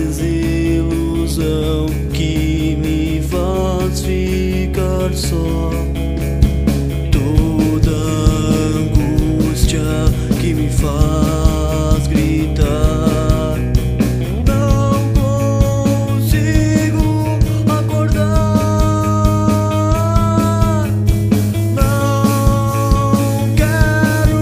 desilusão que me faz ficar só. Toda angústia que me faz gritar. Não consigo acordar. Não quero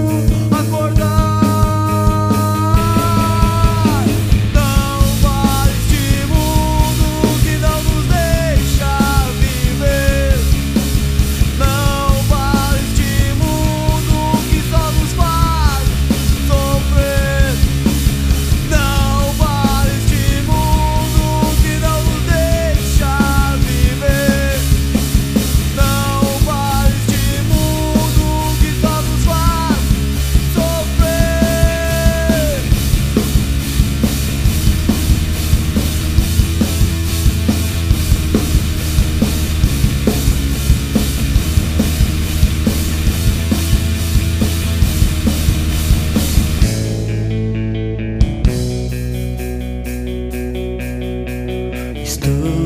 acordar. Não vale este mundo que não nos deixa viver. Não vale este mundo que só nos faz sofrer. Não vale este mundo que não nos deixa viver. Não vale este mundo que só nos faz sofrer. Estou